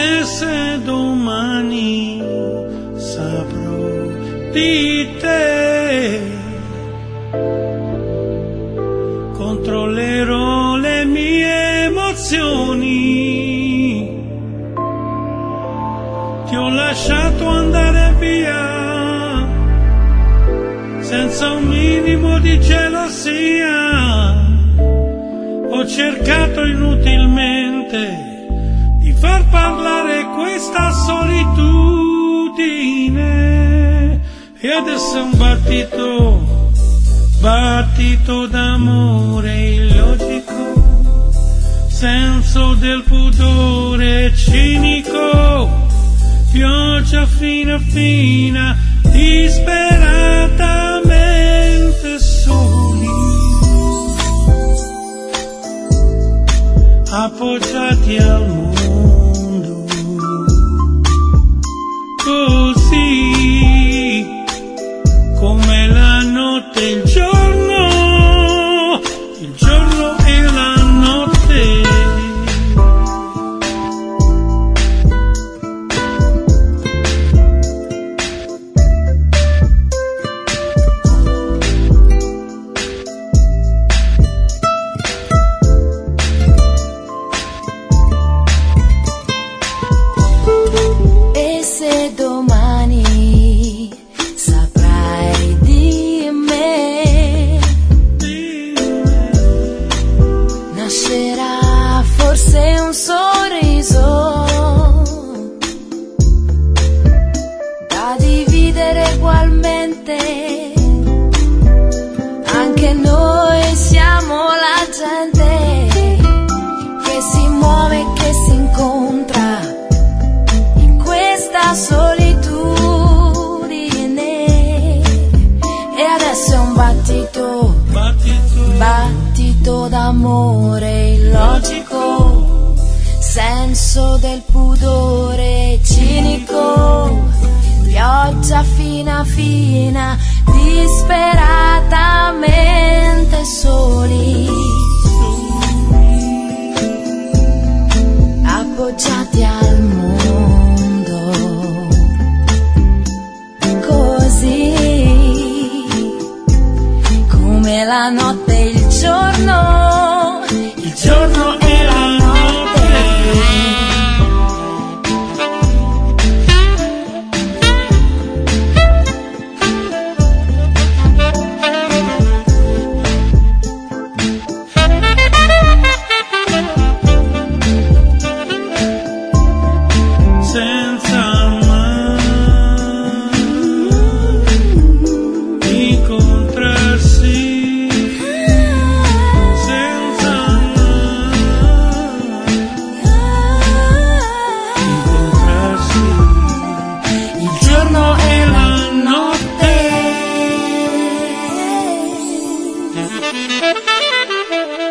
E se domani saprò di te, controllerò le mie emozioni. Ti ho lasciato andare via senza un minimo di gelosia. Ho cercato inutilmente di far parlare questa solitudine, e adesso è un battito d'amore illogico, senso del pudore cinico, pioggia fina fina, disperatamente soli, appoggiati al mondo, così come la notte e il giorno e la notte. E se domani saprai di me, nascerà forse un sorriso da dividere ugualmente. Anche noi siamo la gente che si muove e che si incontra in questa solitudine. E adesso è un battito d'amore illogico, senso del pudore cinico, pioggia fina fina, disperatamente soli, appoggiati al mondo, così come la notte e il giorno e la notte. Senza mai incontrarsi, senza mai incontrarsi, il giorno e la notte.